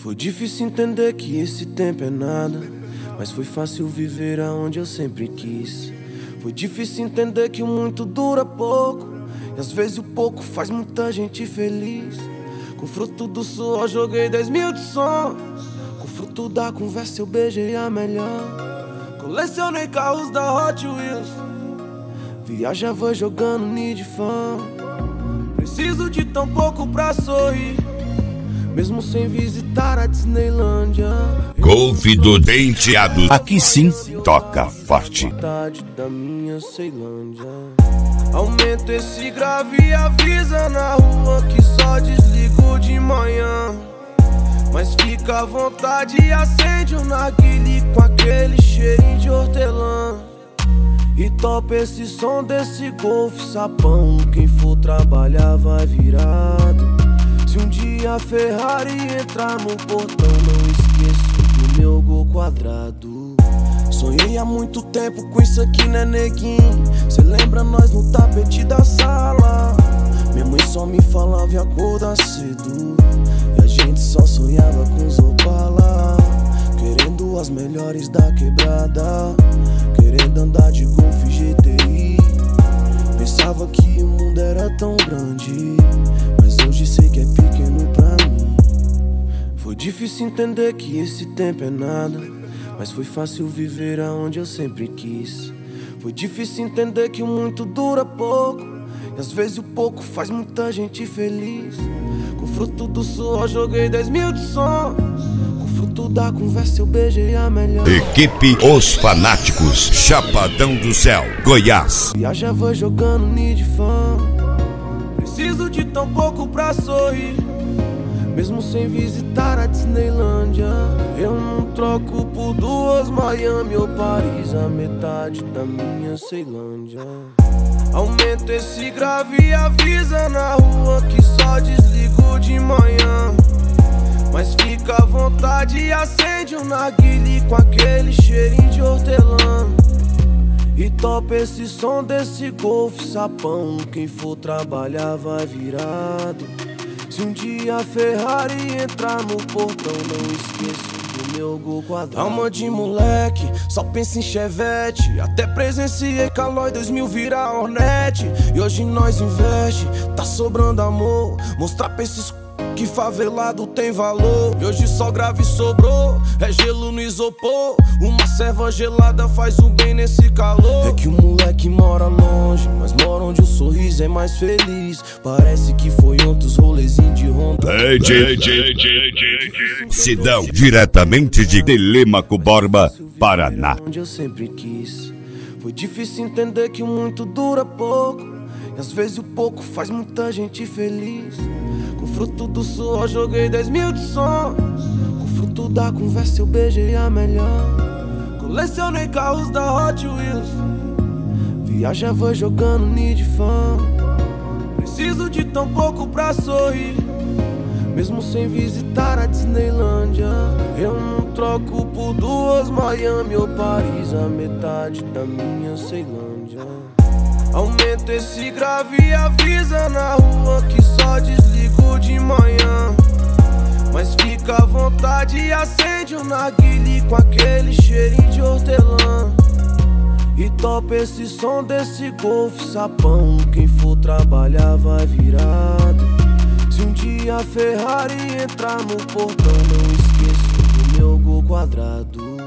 Foi difícil entender que esse tempo é nada, mas foi fácil viver aonde eu sempre quis. Foi difícil entender que o muito dura pouco, e às vezes o pouco faz muita gente feliz. Com fruto do suor joguei 10 mil de sonhos, com fruto da conversa eu beijei a melhor. Colecionei carros da Hot Wheels, viajava jogando Need Fan. Preciso de tão pouco pra sorrir, mesmo sem visitar a Disneylândia. Golf do Denteado. Aqui sim, toca forte. Vontade da minha Ceilândia. Aumenta esse grave e avisa na rua que só desligo de manhã. Mas fica à vontade e acende um narguile com aquele cheirinho de hortelã. E topa esse som desse Golf sapão. Quem for trabalhar vai virado. Se um dia a Ferrari entrar no portão, não esqueço do meu Gol quadrado. Sonhei há muito tempo com isso aqui, né, neguinho? Cê lembra nós no tapete da sala? Minha mãe só me falava em acordar cedo, e a gente só sonhava com os Opala. Querendo as melhores da quebrada, querendo andar de Golf GTI. Pensava que o mundo era tão grande, mas hoje sei que é pequeno pra mim. Foi difícil entender que esse tempo é nada, mas foi fácil viver aonde eu sempre quis. Foi difícil entender que o muito dura pouco, e às vezes o pouco faz muita gente feliz. Com fruto do suor joguei 10 mil de sonhos, com fruto da conversa eu beijei a melhor. Equipe Os Fanáticos, Chapadão do Céu, Goiás. Viajava jogando Need Fan. Preciso de tão pouco pra sorrir, mesmo sem visitar a Disneylândia. Eu não troco por duas Miami ou Paris, a metade da minha Ceilândia. Aumenta esse grave e avisa na rua que só desligo de manhã. Mas fica à vontade e acende um narguile com aquele cheirinho de hortelã. E topa esse som desse Golf sapão. Quem for trabalhar vai virado. Se um dia a Ferrari entrar no portão, não esqueço do meu Gol quadrado. Alma de moleque, só pensa em Chevette. Até presenciei Calói 2000 virar Hornet. E hoje nós investe, tá sobrando amor. Mostrar pra esses que favelado tem valor. E hoje só grave sobrou, é gelo no isopor. Uma serva gelada faz o bem nesse calor. É que o moleque mora longe, mas mora onde o sorriso é mais feliz. Parece que foi ontem os rolezinhos de Honda. Sidão, diretamente de Telêmaco Borba, Paraná. Onde eu sempre quis. Foi difícil entender que o muito dura pouco, e às vezes o pouco faz muita gente feliz. Com fruto do suor joguei 10 mil de sonhos, com fruto da conversa eu beijei a melhor. Colecionei carros da Hot Wheels, viajava jogando Need Fan. Preciso de tão pouco pra sorrir, mesmo sem visitar a Disneylândia. Eu não troco por duas Miami ou Paris, a metade da minha Ceilândia. Aumenta esse grave e avisa na rua que só desligo de manhã. Mas fica à vontade e acende um narguile com aquele cheirinho de hortelã. E topa esse som desse Golf sapão. Quem for trabalhar vai virado. Se um dia a Ferrari entrar no portão, não esqueço do meu Gol quadrado.